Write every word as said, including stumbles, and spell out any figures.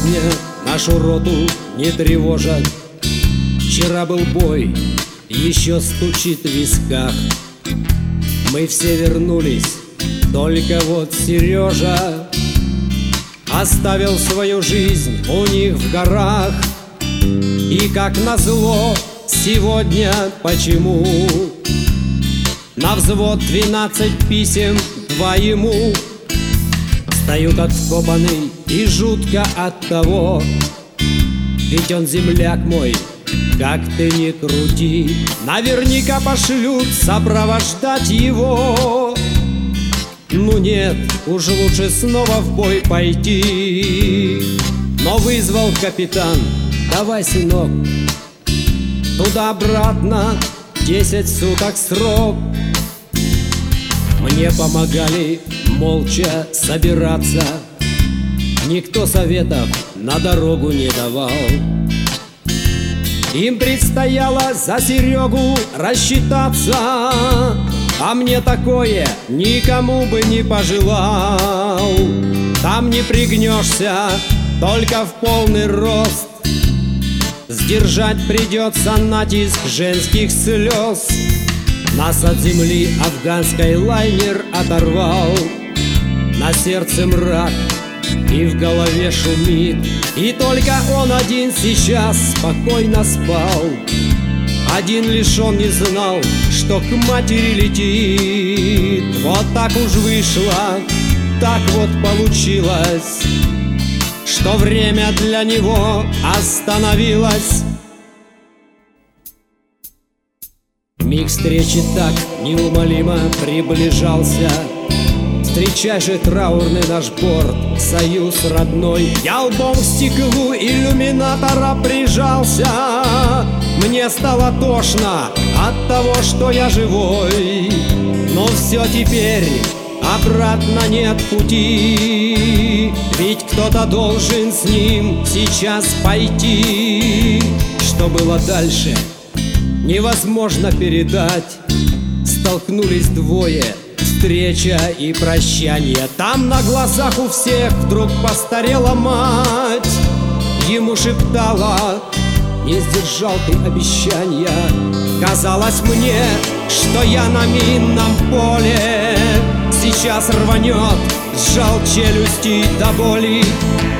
сегодня нашу роту не тревожат. Вчера был бой, еще стучит в висках. Мы все вернулись, только вот Сережа оставил свою жизнь у них в горах. И как назло сегодня почему на взвод двенадцать писем, два ему. Стою как вкопанный и жутко от того, ведь он земляк мой, как ты ни крути. Наверняка пошлют сопровождать его. Ну нет, уж лучше снова в бой пойти. Но вызвал капитан: давай, сынок, туда-обратно десять суток срок. Мне помогали молча собираться, никто советов на дорогу не давал. Им предстояло за Серегу рассчитаться, а мне такое никому бы не пожелал. Там не пригнешься, только в полный рост. Сдержать придется натиск женских слез. Нас от земли афганский лайнер оторвал. На сердце мрак и в голове шумит, и только он один сейчас спокойно спал. Один лишь он не знал, что к матери летит. Вот так уж вышло, так вот получилось, что время для него остановилось. Миг встречи так неумолимо приближался. Встречай же траурный наш борт, союз родной. Я лбом к стеклу иллюминатора прижался. Мне стало тошно от того, что я живой. Но все теперь, обратно нет пути. Ведь кто-то должен с ним сейчас пойти. Что было дальше, невозможно передать. Столкнулись двое, встреча и прощание. Там на глазах у всех вдруг постарела мать. Ему шептала: не сдержал ты обещания. Казалось мне, что я на минном поле. Сейчас рванет, сжал челюсти до боли.